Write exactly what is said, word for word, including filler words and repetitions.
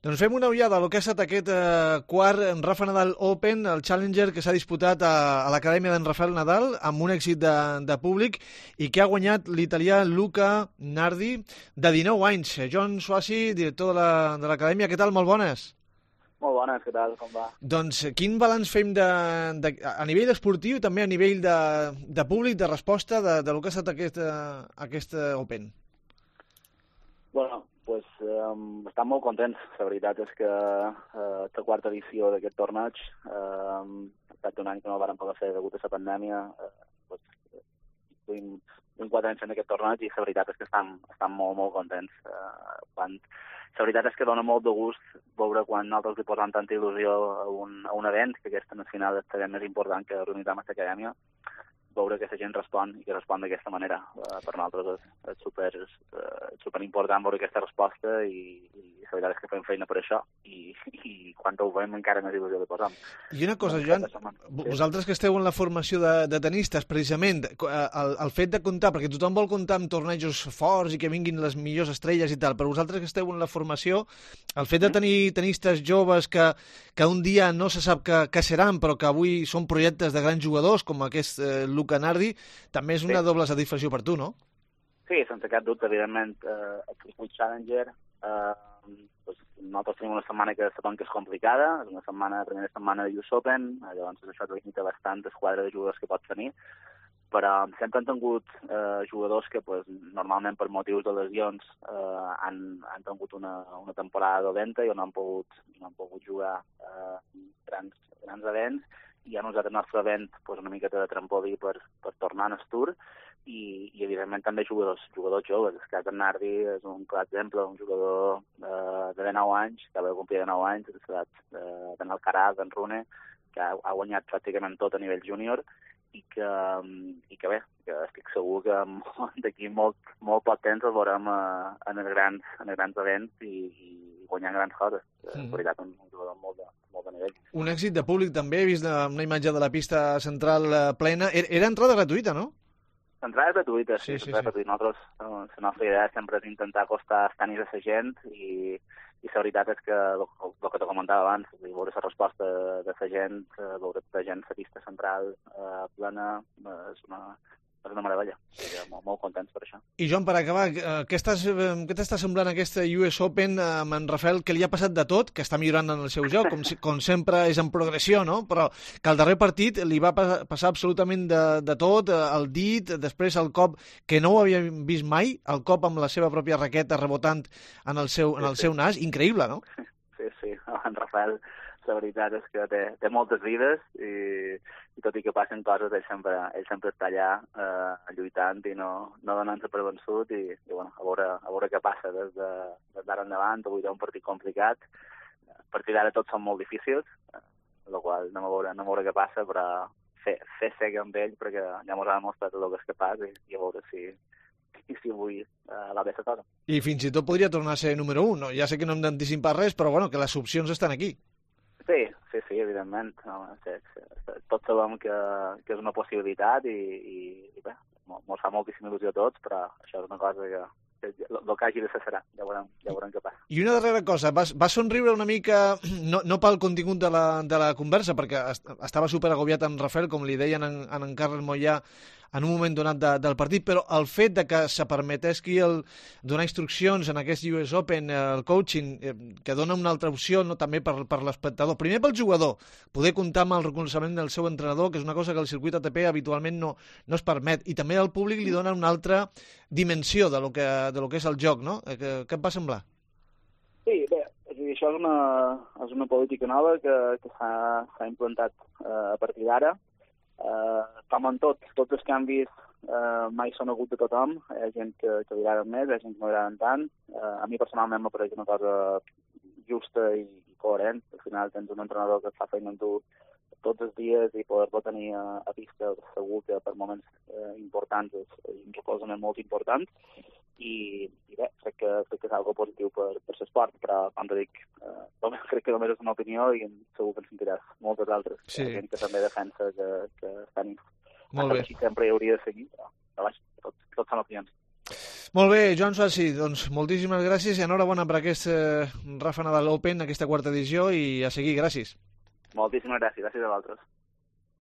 Doncs fem una ullada al que ha estat aquest eh, quart Rafa Nadal Open, el Challenger que s'ha disputat a, a l'Acadèmia d'en Rafael Nadal, amb un èxit de, de públic, i que ha guanyat l'italià Luca Nardi, de dinou anys. John Suasi, director de l'Acadèmia, què tal? Molt bones. Molt bones, què tal? Com va? Doncs quin balanç fem de, de, a nivell esportiu i també a nivell de, de públic, de resposta, de, de lo que ha estat aquest, aquest Open? Bueno, pues, um, estem molt contents. La veritat és que uh, la quarta edició d'aquest torneig uh, ha estat un any que no el vàrem poder fer degut a la pandèmia. Uh, pues, duim, duim quatre anys fent aquest torneig i la veritat és que estem, estem molt, molt contents. Uh, quan, la veritat és que dona molt de gust veure quan nosaltres li posem tanta il·lusió a un, a un event, que aquest en el final és l'event més important que reunitem a l'acadèmia, veure que la gent respon i que respon d'aquesta manera. Uh, per nosaltres és, és, super, és uh, super important veure aquesta resposta i, i la veritat és que fem feina per això i, i quan ho veiem encara més il·lusió li posam. I una cosa, Joan, vosaltres que esteu en la formació de, de tenistes, precisament, el, el fet de comptar, perquè tothom vol comptar amb tornejos forts i que vinguin les millors estrelles i tal, però vosaltres que esteu en la formació, el fet de tenir tenistes joves que, que un dia no se sap que, que seran, però que avui són projectes de grans jugadors, com aquest eh, Luca Nardi, també és una sí. doble satisfacció per tu, no? Sí, sense cap dubte, evidentment, eh, el Circuit Challenger, eh, doncs, nosaltres tenim una setmana que sabem que és complicada, és una setmana, la primera setmana de U S Open, llavors això et limita bastant el quadre de jugadors que pots tenir, però sempre han tingut eh, jugadors que pues, normalment per motius de lesions eh, han, han tingut una, una temporada dolenta i no han pogut, no han pogut jugar eh, grans, grans events, i han usat el nostre event pues, una miqueta de trampolí per, per tornar en el Tour i, i evidentment també jugadors, jugadors joves. El cas de Nardi és un clar exemple, un jugador eh, de dinou anys, que va complir dinou anys, de d'en Alcaraz, d'en Rune, que ha, ha guanyat pràcticament tot a nivell júnior i que, i que bé, que estic segur que d'aquí molt, molt poc temps el veurem uh, en, els grans, en els grans events i, i guanyant grans coses. Mm. En veritat, un jugador molt de, molt de nivell. Un èxit de públic també, he vist una imatge de la pista central plena. Era entrada gratuïta, no? Entrada gratuïta, sí. sí, sí, sí. Gratuïta. Nosaltres, la nostra idea sempre és intentar acostar els tenis a la gent i, i la veritat és que el, el que te comentava abans, veure la resposta de la gent, veure la gent la pista central eh, plena, eh, és una... és una meravella. Sí, molt, molt contents per això. I Joan, per acabar, què t'està semblant aquesta U S Open amb en Rafael, que li ha passat de tot, que està millorant en el seu joc, com, com sempre és en progressió, no? Però que al darrer partit li va passar absolutament de, de tot, el dit, després el cop, que no ho havíem vist mai, el cop amb la seva pròpia raqueta rebotant en el seu, en el sí, seu sí. nas, increïble, no? Sí, sí, en Rafael, la veritat és que té, té moltes vides i, i tot i que passen coses, ell sempre, ell sempre està allà eh, lluitant i no, no donant-se per vençut i, i bueno, a veure, a veure què passa des de, des d'ara endavant. Avui hi ha un partit complicat, a partir d'ara tots són molt difícils, eh, el qual anem a veure, anem a veure què passa, però fer, fer cega amb ell perquè ja mos ha demostrat tot el que és capaç i, i a veure si, i si avui eh, la ve toca. I fins i tot podria tornar a ser número un, no? Ja sé que no hem d'anticipar res, però bueno, que les opcions estan aquí. Sí, sí, sí, evidentment. No, sí, sí. Tots sabem que, que és una possibilitat i, i, i bé, ens fa moltíssima il·lusió a tots, però això és una cosa que, que el que hagi de ser serà. Ja veurem, ja veurem què passa. I una darrera cosa, vas, vas somriure una mica, no, no pel contingut de la, de la conversa, perquè estava superagobiat en Rafael, com li deien en, en, en Carles Mollà, en un moment donat de, del partit, però el fet de que se permetés qui el donar instruccions en aquest U S Open, el coaching, eh, que dona una altra opció no, també per, per l'espectador. Primer pel jugador, poder comptar amb el reconeixement del seu entrenador, que és una cosa que el circuit A T P habitualment no, no es permet, i també al públic li dona una altra dimensió de lo que, de lo que és el joc, no? Eh, què, què et va semblar? Sí, bé, és a dir, això és una, és una política nova que, que s'ha implantat eh, a partir d'ara. Uh, com en tot, tots els canvis uh, mai són a gust de tothom, hi ha gent que, que li agraden més, hi ha gent que no li agraden tant. Uh, a mi personalment m'apareix una cosa justa i, i coherent. Al final tens un entrenador que fa feina amb tu tots els dies i poder-lo tenir a, a vista segur que per moments eh, importants és, és un recolzament molt important i, i bé, crec que, crec que és algo positiu per, per l'esport, però com te dic, eh, només, crec que només és una opinió i segur que en sentiràs moltes altres. Sí. Hi ha gent que també defensa que, que estan molt bé. Així sempre hi hauria de seguir, però, però vaja, tots, tots són opinions. Molt bé, Joan Suassi, doncs moltíssimes gràcies i enhorabona per aquest eh, Rafa Nadal Open, aquesta quarta edició, i a seguir, gràcies. Moltíssimes gràcies, gràcies a vosaltres.